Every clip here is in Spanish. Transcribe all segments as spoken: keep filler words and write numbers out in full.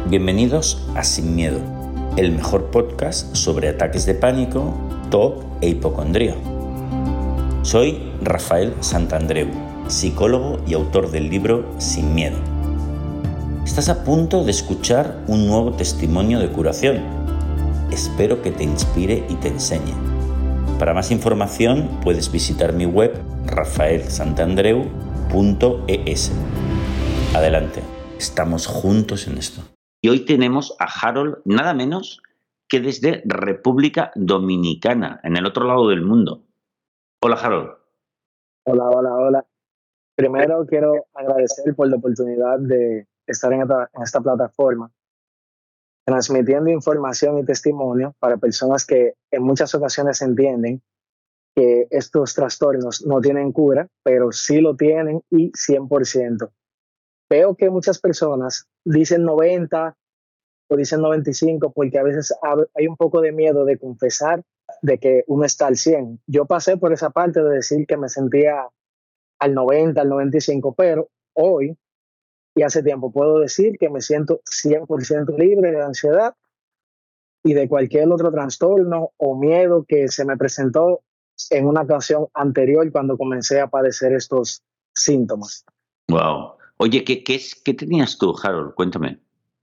Bienvenidos a Sin Miedo, el mejor podcast sobre ataques de pánico, T O C e hipocondría. Soy Rafael Santandreu, psicólogo y autor del libro Sin Miedo. Estás a punto de escuchar un nuevo testimonio de curación. Espero que te inspire y te enseñe. Para más información puedes visitar mi web rafael santandreu punto e s. Adelante, estamos juntos en esto. Y hoy tenemos a Harold, nada menos que desde República Dominicana, en el otro lado del mundo. Hola, Harold. Hola, hola, hola. Primero quiero agradecer por la oportunidad de estar en esta, en esta plataforma, transmitiendo información y testimonio para personas que en muchas ocasiones entienden que estos trastornos no tienen cura, pero sí lo tienen y cien por ciento. Veo que muchas personas dicen noventa o dicen noventa y cinco porque a veces hay un poco de miedo de confesar de que uno está al cien. Yo pasé por esa parte de decir que me sentía al noventa, al noventa y cinco, pero hoy y hace tiempo puedo decir que me siento cien por ciento libre de ansiedad y de cualquier otro trastorno o miedo que se me presentó en una ocasión anterior cuando comencé a padecer estos síntomas. Wow. Oye, ¿qué, qué, es, ¿qué tenías tú, Harold? Cuéntame.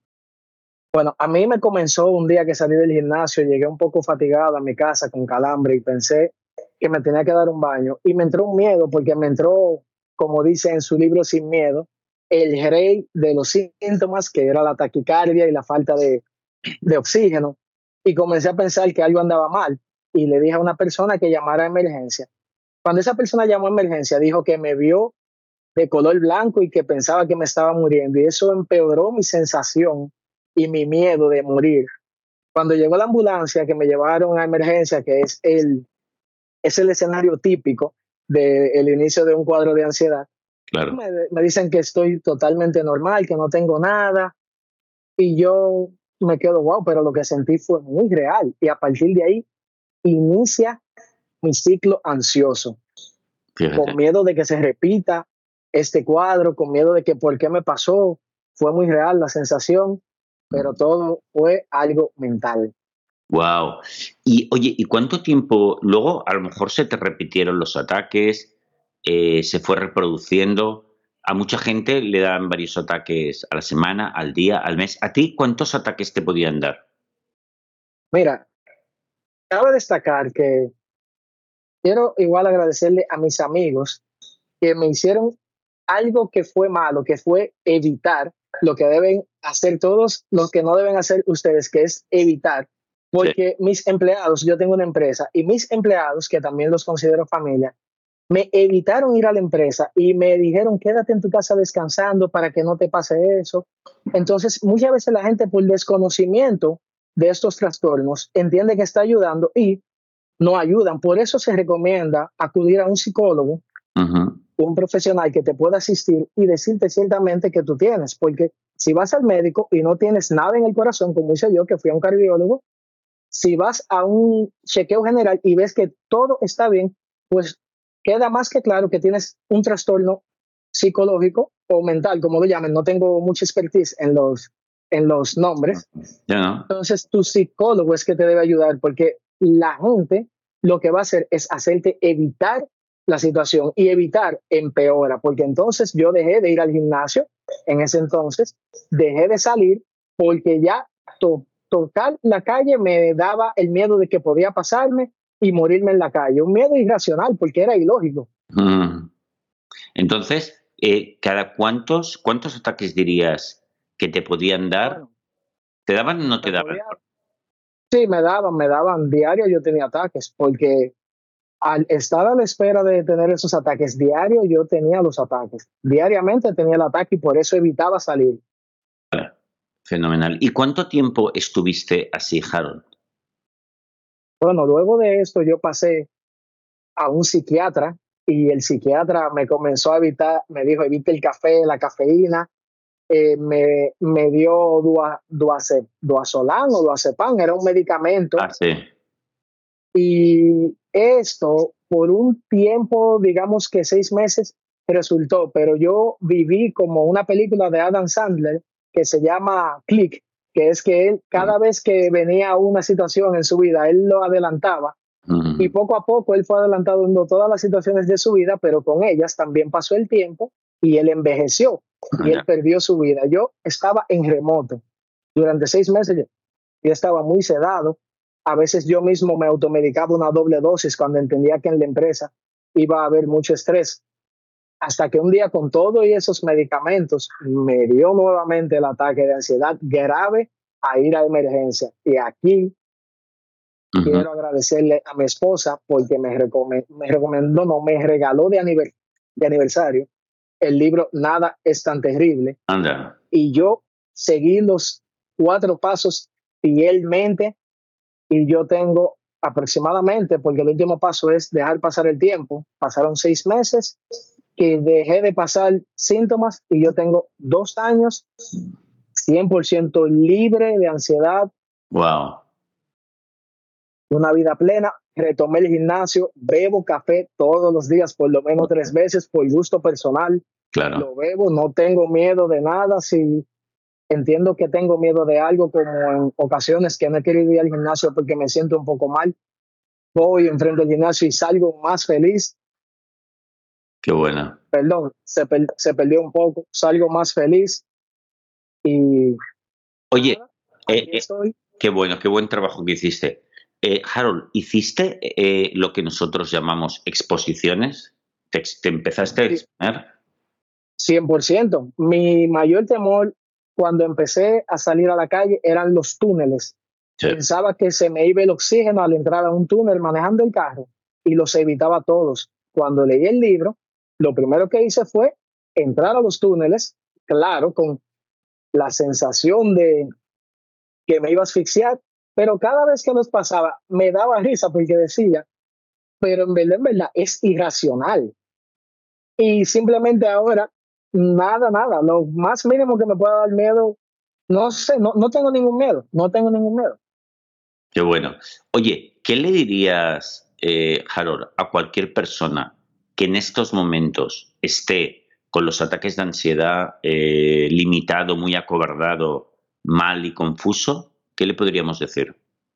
Bueno, a mí me comenzó un día que salí del gimnasio, llegué un poco fatigado a mi casa con calambre y pensé que me tenía que dar un baño. Y me entró un miedo porque me entró, como dice en su libro Sin Miedo, el rey de los síntomas, que era la taquicardia y la falta de, de oxígeno. Y comencé a pensar que algo andaba mal. Y le dije a una persona que llamara a emergencia. Cuando esa persona llamó a emergencia, dijo que me vio de color blanco y que pensaba que me estaba muriendo. Y eso empeoró mi sensación y mi miedo de morir. Cuando llegó la ambulancia, que me llevaron a emergencia, que es el, es el escenario típico del inicio de un cuadro de ansiedad, Claro. me, me dicen que estoy totalmente normal, que no tengo nada. Y yo me quedo, wow, pero lo que sentí fue muy real. Y a partir de ahí inicia mi ciclo ansioso. Fíjate. Con miedo de que se repita este cuadro, con miedo de que por qué me pasó. Fue muy real la sensación, pero todo fue algo mental. Wow. Y oye, ¿y cuánto tiempo luego a lo mejor se te repitieron los ataques? Eh, se fue reproduciendo. A mucha gente le dan varios ataques a la semana, al día, al mes. ¿A ti cuántos ataques te podían dar? Mira, cabe destacar que quiero igual agradecerle a mis amigos que me hicieron algo que fue malo, que fue evitar lo que deben hacer todos los que no deben hacer ustedes, que es evitar. Porque sí. Mis empleados, yo tengo una empresa, y mis empleados, que también los considero familia, me evitaron ir a la empresa y me dijeron, quédate en tu casa descansando para que no te pase eso. Entonces, muchas veces la gente, por desconocimiento de estos trastornos, entiende que está ayudando y no ayudan. Por eso se recomienda acudir a un psicólogo, uh-huh. un profesional que te pueda asistir y decirte ciertamente que tú tienes. Porque si vas al médico y no tienes nada en el corazón, como hice yo, que fui a un cardiólogo, si vas a un chequeo general y ves que todo está bien, pues queda más que claro que tienes un trastorno psicológico o mental, como lo llamen. No tengo mucha expertise en los, en los nombres. Yeah. Entonces, tu psicólogo es que te debe ayudar, porque la gente lo que va a hacer es hacerte evitar la situación, y evitar empeora, porque entonces yo dejé de ir al gimnasio en ese entonces, dejé de salir porque ya to- tocar la calle me daba el miedo de que podía pasarme y morirme en la calle, un miedo irracional porque era ilógico. Mm. Entonces, eh, ¿cada cuántos, cuántos ataques dirías que te podían dar? Bueno, ¿te daban o no te daban? Podía, sí, me daban, me daban diario, yo tenía ataques, porque al estar a la espera de tener esos ataques diarios, yo tenía los ataques. Diariamente tenía el ataque y por eso evitaba salir. Fenomenal. ¿Y cuánto tiempo estuviste así, Harold? Bueno, luego de esto yo pasé a un psiquiatra y el psiquiatra me comenzó a evitar, me dijo, evite el café, la cafeína, eh, me, me dio dua, duace, duazolán o duazepam, era un medicamento. Ah, sí. Y esto, por un tiempo, digamos que seis meses, resultó, pero yo viví como una película de Adam Sandler que se llama Click, que es que él, cada vez que venía una situación en su vida, él lo adelantaba. Mm. Y poco a poco él fue adelantando todas las situaciones de su vida, pero con ellas también pasó el tiempo y él envejeció y Ya. él perdió su vida. Yo estaba en remoto durante seis meses, yo, yo estaba muy sedado. A veces yo mismo me automedicaba una doble dosis cuando entendía que en la empresa iba a haber mucho estrés. Hasta que un día con todos esos medicamentos me dio nuevamente el ataque de ansiedad grave a ir a emergencia. Y aquí Ujú. quiero agradecerle a mi esposa porque me, recome- me recomendó, no, me regaló de, aniver- de aniversario el libro Nada es tan terrible. Anda. Y yo seguí los cuatro pasos fielmente y yo tengo aproximadamente, porque el último paso es dejar pasar el tiempo, pasaron seis meses que dejé de pasar síntomas y yo tengo dos años cien por ciento libre de ansiedad, Wow. una vida plena. Retomé el gimnasio, bebo café todos los días, por lo menos tres veces, por gusto personal. Claro. Lo bebo, no tengo miedo de nada. Si entiendo que tengo miedo de algo, como en ocasiones que no he querido ir al gimnasio porque me siento un poco mal, voy, enfrento al gimnasio y salgo más feliz. Qué bueno. Perdón, se, per- se perdió un poco, salgo más feliz y Oye, nada, eh, aquí eh, estoy. qué bueno, qué buen trabajo que hiciste. Eh, Harold, ¿hiciste eh, lo que nosotros llamamos exposiciones? ¿Te, ex- te empezaste a Sí, exponer? cien por ciento. Mi mayor temor cuando empecé a salir a la calle eran los túneles. Sí. Pensaba que se me iba el oxígeno al entrar a un túnel manejando el carro y los evitaba todos. Cuando leí el libro, lo primero que hice fue entrar a los túneles, claro, con la sensación de que me iba a asfixiar, pero cada vez que los pasaba me daba risa porque decía, pero en verdad, en verdad, es irracional. Y simplemente ahora, nada, nada, lo más mínimo que me pueda dar miedo, no sé, no, no tengo ningún miedo, no tengo ningún miedo. Qué bueno. Oye, ¿qué le dirías, eh, Harold, a cualquier persona que en estos momentos esté con los ataques de ansiedad eh, limitado, muy acobardado, mal y confuso? ¿Qué le podríamos decir?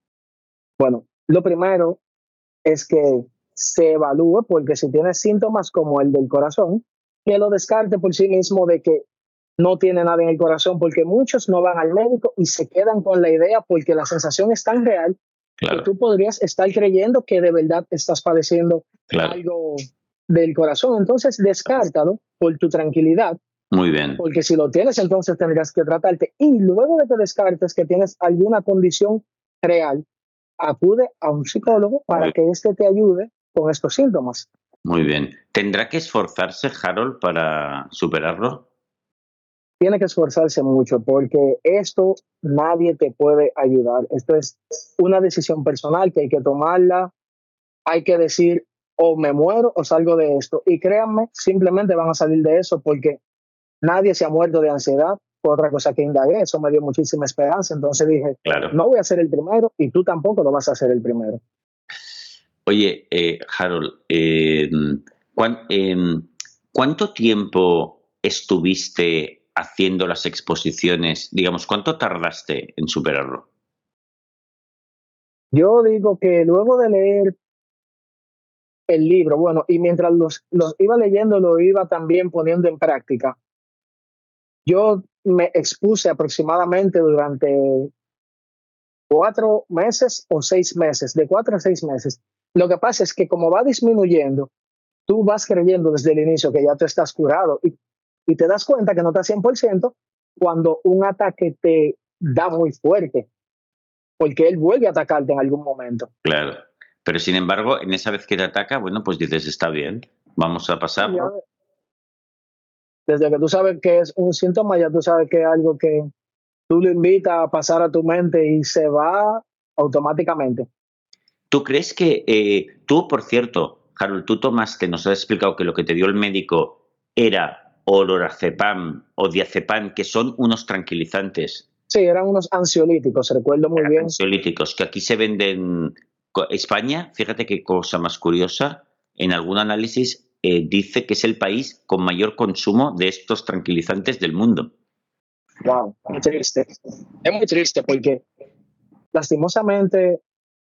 Bueno, lo primero es que se evalúe, porque si tiene síntomas como el del corazón, que lo descarte por sí mismo de que no tiene nada en el corazón, porque muchos no van al médico y se quedan con la idea porque la sensación es tan real que Claro, tú podrías estar creyendo que de verdad estás padeciendo claro. algo del corazón. Entonces, descártalo por tu tranquilidad, Muy bien. porque si lo tienes, entonces tendrías que tratarte. Y luego de que descartes que tienes alguna condición real, acude a un psicólogo para Muy, que éste te ayude con estos síntomas. muy bien. ¿Tendrá que esforzarse Harold para superarlo? Tiene que esforzarse mucho porque esto nadie te puede ayudar. Esto es una decisión personal que hay que tomarla. Hay que decir, o me muero o salgo de esto. Y créanme, simplemente van a salir de eso porque nadie se ha muerto de ansiedad. Fue otra cosa que indagué, eso me dio muchísima esperanza. Entonces dije, Claro. no voy a ser el primero y tú tampoco lo vas a ser el primero. Oye, eh, Harold, eh, ¿cuán- em, ¿cuánto tiempo estuviste haciendo las exposiciones? Digamos, ¿cuánto tardaste en superarlo? Yo digo que luego de leer el libro, bueno, y mientras los, los iba leyendo, lo iba también poniendo en práctica. Yo me expuse aproximadamente durante cuatro meses o seis meses, de cuatro a seis meses. Lo que pasa es que como va disminuyendo, tú vas creyendo desde el inicio que ya tú estás curado y, y te das cuenta que no estás cien por ciento cuando un ataque te da muy fuerte, porque él vuelve a atacarte en algún momento. Claro. Pero sin embargo, en esa vez que te ataca, bueno, pues dices, está bien, vamos a Ya, pasarlo. desde que tú sabes que es un síntoma, ya tú sabes que es algo que tú lo invitas a pasar a tu mente y se va automáticamente. ¿Tú crees que eh, tú, por cierto, Harold, tú tomaste, nos has explicado que lo que te dio el médico era o lorazepam o diazepam, que son unos tranquilizantes Sí, eran unos ansiolíticos, recuerdo muy bien. ansiolíticos que aquí se venden. Co- España, fíjate qué cosa más curiosa, en algún análisis eh, dice que es el país con mayor consumo de estos tranquilizantes del mundo. Wow, muy triste. Es muy triste porque lastimosamente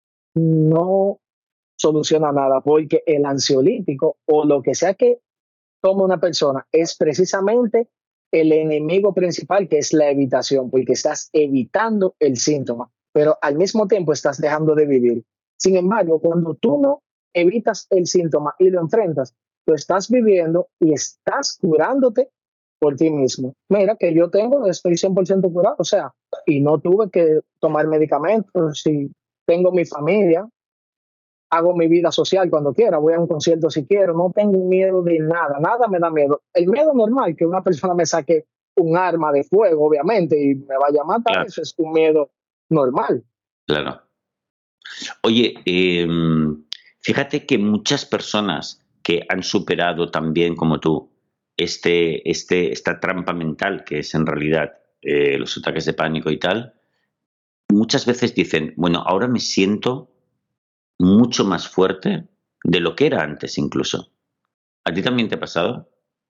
no soluciona nada, porque el ansiolítico o lo que sea que toma una persona es precisamente el enemigo principal, que es la evitación, porque estás evitando el síntoma, pero al mismo tiempo estás dejando de vivir. Sin embargo, cuando tú no evitas el síntoma y lo enfrentas, tú estás viviendo y estás curándote por ti mismo. Mira que yo tengo, estoy cien por ciento curado, o sea, y no tuve que tomar medicamentos, y tengo mi familia, hago mi vida social cuando quiera, voy a un concierto si quiero, no tengo miedo de nada, nada me da miedo. El miedo normal, que una persona me saque un arma de fuego, obviamente, y me vaya a matar, Claro, eso es un miedo normal. claro. Oye, eh, fíjate que muchas personas que han superado también como tú este, este, esta trampa mental que es en realidad eh, los ataques de pánico y tal, muchas veces dicen, bueno, ahora me siento mucho más fuerte de lo que era antes incluso. ¿A ti también te ha pasado?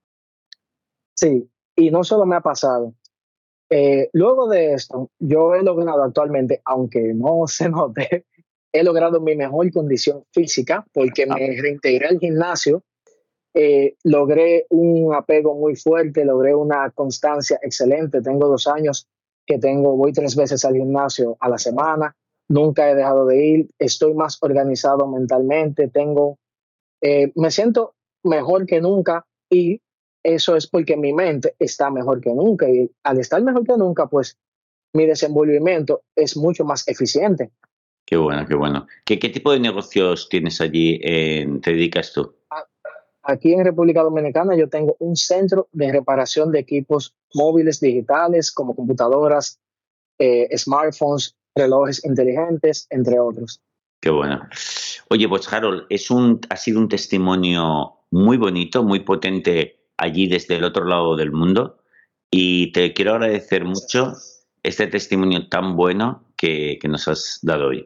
Sí, y no solo me ha pasado. Eh, luego de esto, yo he logrado actualmente, aunque no se note, he logrado mi mejor condición física porque Ah, me reintegré al gimnasio. Eh, logré un apego muy fuerte, logré una constancia excelente. Tengo dos años que tengo, voy tres veces al gimnasio a la semana, nunca he dejado de ir, estoy más organizado mentalmente, tengo, eh, me siento mejor que nunca, y eso es porque mi mente está mejor que nunca, y al estar mejor que nunca, pues mi desenvolvimiento es mucho más eficiente. qué bueno, qué bueno. ¿Qué, qué tipo de negocios tienes allí? En- ¿te dedicas tú? Aquí en República Dominicana yo tengo un centro de reparación de equipos móviles digitales como computadoras, eh, smartphones, relojes inteligentes, entre otros. Qué bueno. Oye, pues Harold, es un, ha sido un testimonio muy bonito, muy potente allí desde el otro lado del mundo y te quiero agradecer Gracias. mucho este testimonio tan bueno que, que nos has dado hoy.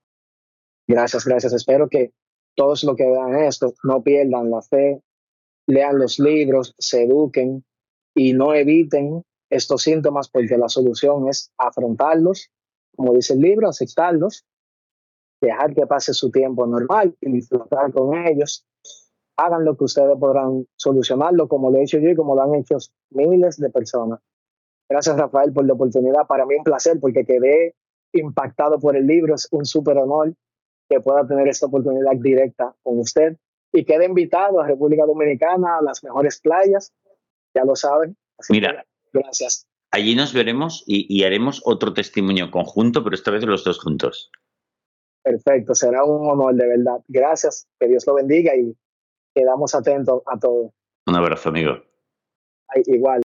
Gracias, gracias. Espero que todos los que vean esto no pierdan la fe, lean los libros, se eduquen y no eviten estos síntomas, porque la solución es afrontarlos, como dice el libro, aceptarlos, dejar que pase su tiempo normal y disfrutar con ellos. Hagan lo que ustedes podrán solucionarlo, como lo he hecho yo y como lo han hecho miles de personas. Gracias, Rafael, por la oportunidad. Para mí un placer, porque quedé impactado por el libro. Es un súper honor que pueda tener esta oportunidad directa con usted. Y quede invitado a República Dominicana, a las mejores playas, ya lo saben. Así que Mira, gracias. allí nos veremos y, y haremos otro testimonio conjunto, pero esta vez los dos juntos. Perfecto, será un honor de verdad. Gracias, que Dios lo bendiga y quedamos atentos a todo. Un abrazo, amigo. Ay, igual.